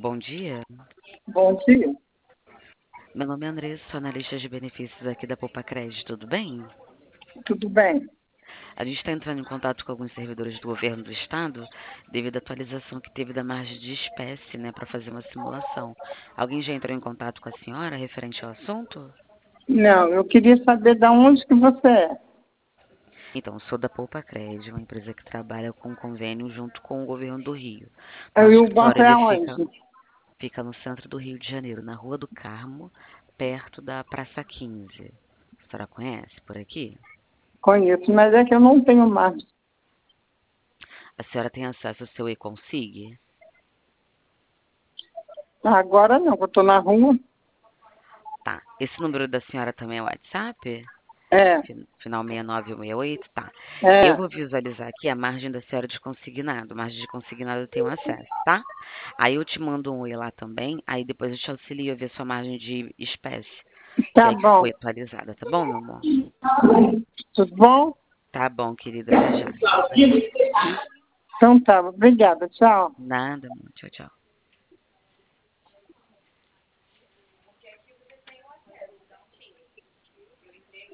Bom dia. Bom dia. Meu nome é Andressa, sou analista de benefícios aqui da Poupa Crédito, tudo bem? Tudo bem? A gente está entrando em contato com alguns servidores do governo do estado devido à atualização que teve da margem de espécie, né, para fazer uma simulação. Alguém já entrou em contato com a senhora referente ao assunto? Não, eu queria saber de onde que você é. Então, sou da Poupa Crédito, uma empresa que trabalha com convênio junto com o governo do Rio. E Nosso o banco escritório é ele aonde? fica no centro do Rio de Janeiro, na Rua do Carmo, perto da Praça 15. A senhora conhece por aqui? Conheço, mas é que eu não tenho mais. A senhora tem acesso ao seu e-consig? Agora não, eu estou na rua. Tá. Esse número da senhora também é o WhatsApp? É, Final 6968? Tá. Eu é. vou visualizar aqui a margem da senhora de consignado. Margem de consignado eu tenho acesso, tá? Aí eu te mando um oi lá também, aí depois eu te auxilio a ver sua margem de espécie, se Tá é que bom. foi atualizada, tá bom, meu amor? Tudo bom? Tá bom, querida, até já. Então tá, obrigada. Tchau. Nada, amor. Tchau, tchau.